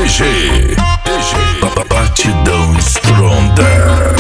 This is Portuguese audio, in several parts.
DG Batidão Stronger.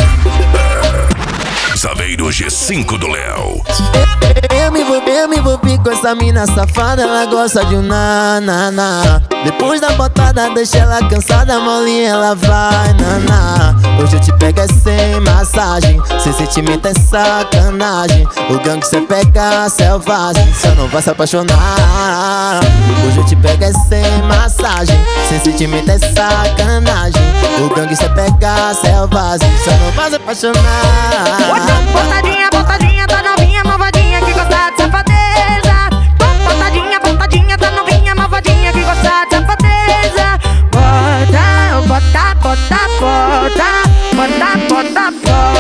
Saveiro G5 do Léo. Eu me envolvi com essa mina safada, ela gosta de um na. Depois da botada deixa ela cansada, molinha ela vai na. Hoje eu te pego é sem massagem, sem sentimento é sacanagem. O gangue cê pega selvagem, cê não vai se apaixonar. Hoje eu te pego é sem massagem, sem sentimento é sacanagem. O gangue cê pega selvagem, cê não vai se apaixonar. Botadinha, botadinha, tá novinha, malvadinha que gosta de safadeza. Botadinha, tá novinha, malvadinha que gosta de safadeza. Bota, bota, bota, bota, bota, bota,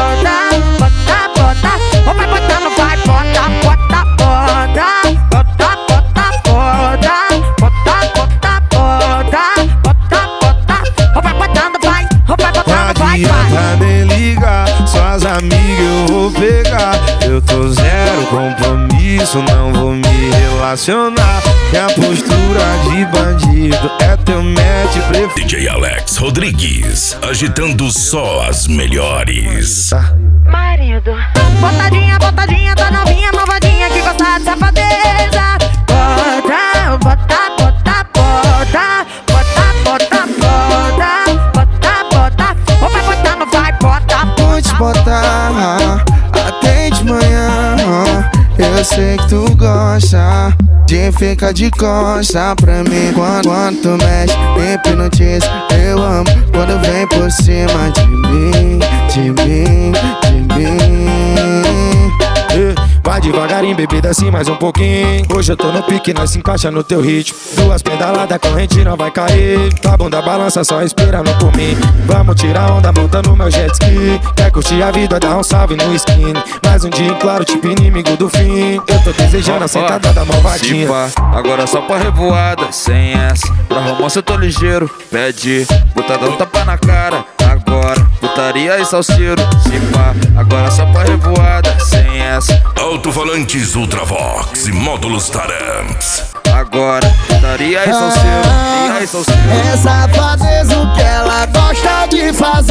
bota, bota. Ou vai botando, vai, bota, bota, bota, bota, bota, bota, bota, bota, bota, bota. Ou vai botando, vai, ou vai botando, vai, vai. Me liga, suas amigas eu vou pegar. Eu tô zero compromisso, não vou me relacionar. E a postura de bandido é teu match preferido. DJ Alex Rodrigues, agitando só as melhores. Marido. Botadinha, botadinha, tá novinha, malvadinha que gosta de safadeza. Bota, bota, bota, bota, bota, bota, bota, bota, bota. Ou vai botando, vai, bota, Vou te botar até de manhã. Eu sei que tu gosta de ficar de costa pra mim. Quando tu mexe, me hipnotiza. Eu amo quando vem por cima de mim, de mim, de mim. Vai devagarinho, bebida assim mais um pouquinho. Hoje eu tô no pique, nós se encaixa no teu ritmo. Duas pedaladas, a corrente não vai cair. Tua bunda balança só esperando por mim. Vamos tirar onda montando meu jet ski. Quer curtir a vida, dá um salve no skin. Mais um dia claro, tipo inimigo do fim. Eu tô desejando a sentada da malvadinha. Agora só pra revoada, sem essa. Pra romance eu tô ligeiro, pede. Botadão tapa na cara, agora. Putaria e salseiro, se pá. Agora só pra revoada, sem essa. Alto-falantes Ultravox e módulos Taramps. Agora, putaria e salseiro, e salseiro. É safadeza o que ela gosta de fazer.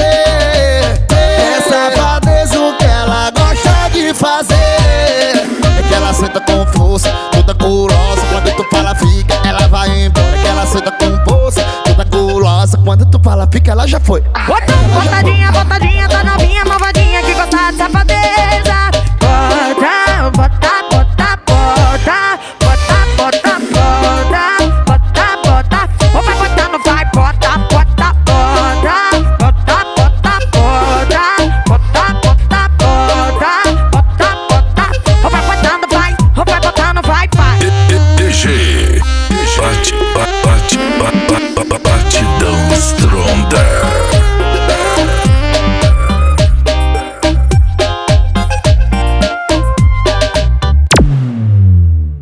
É safadeza o que ela gosta de fazer. É que ela senta com força, toda gulosa. Quando tu fala fica, ela vai embora. É que ela senta com força, toda gulosa. Quando tu fala fica, ela já foi. Botadinha, botadinha, tá novinha, malvadinha que gosta de safadeza. Bota, bota,